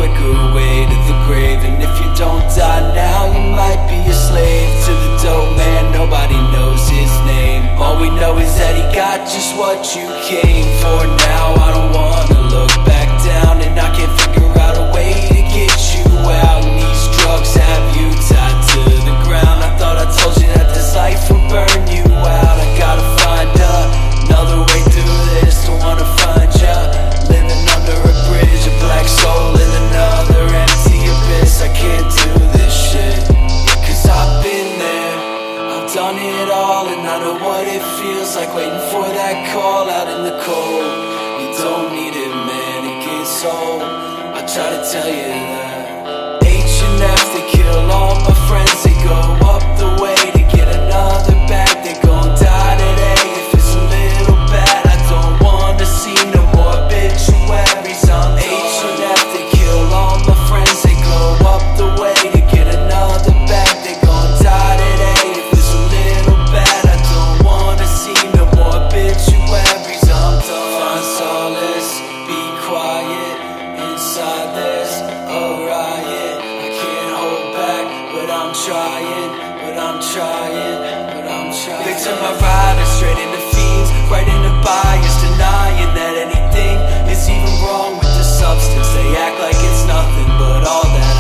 work her way to the grave. And if you don't die now, you might be a slave to the dope man. Nobody knows his name. All we know is that he got just what you came for. Now I don't wanna look back down, and I can't figure out a way to get you out. And these drugs have you tied to the ground. I thought I told you that this life would burn you out. I gotta find another way through this. Don't wanna find ya living under a bridge, a black soul in another empty abyss. I can't do this shit, yeah, cause I've been there, I've done it all, and I know what it feels like waiting for that call out in the cold. You don't need it, man, it gets old. I try to tell you that H&F, they kill all my friends. They go up the way to get another bag. They gon' die today if it's a little bad. I don't wanna see no more obituaries. I'm H&F, they kill all my friends. They go up the way to get another bag. They gon' die today if it's a little bad. I don't wanna see no more obituaries. I'm done. Find solace, be quiet. Inside there's a riot. I can't hold back, but I'm trying, but I'm trying, but I'm trying. They turn my riders straight into fiends, right into bias, denying that anything is even wrong with the substance. They act like it's nothing, but all that